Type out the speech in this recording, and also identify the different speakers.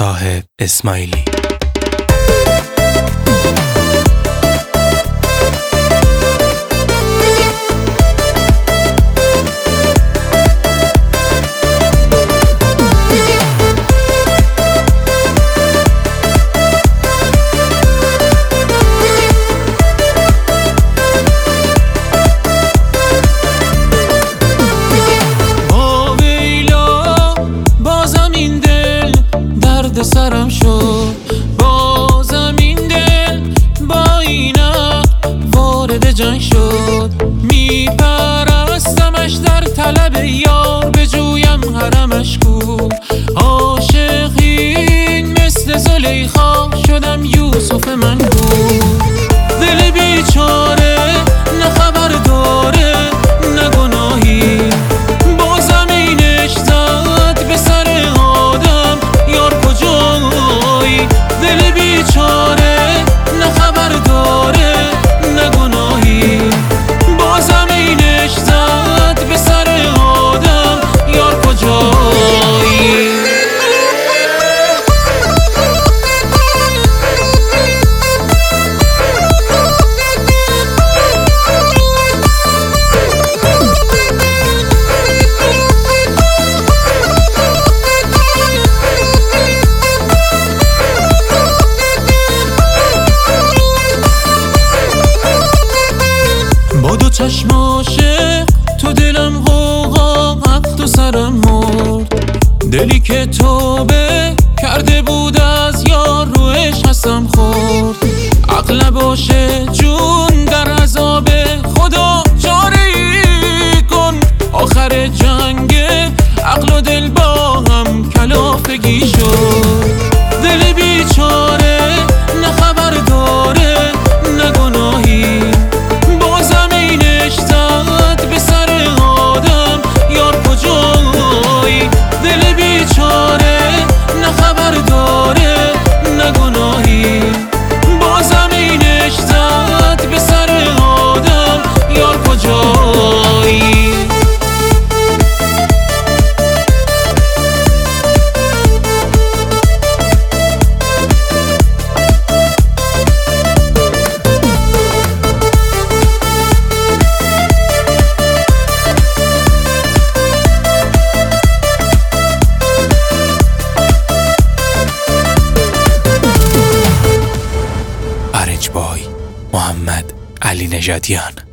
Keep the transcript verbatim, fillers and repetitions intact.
Speaker 1: صاحب اسماعیلی.
Speaker 2: سرم شد بازم این دل با اینا وارد جنگ شد. میپرستمش در طلب یار بجویم حرمش کو. عاشقین مثل زلیخا شدم یوسف من بود. دل بیچاره نه خبر داره نه گناهی. بازم اینش زد به سر آدم یار کجایی. دل بیچاره نه خبر داره نه گناهی. بازم اینش زد به سر آدم یار کجایی. با دو چشم عاشق تو دلم غوغا حق تو سرم مرد. دلی که توبه کرده بود از یار روش حسم خورد. عقل باشه جون در عذاب خدا چاره ای کن. آخر جنگ عقل و دل با هم کلافگی شد. دل بیچاره نه خبر داره نه گناهی. دل بیچاره نه خبر داره نه گناهی. بازم اینش زد به سر آدم یار کجایی.
Speaker 1: محمد علی نژادیان.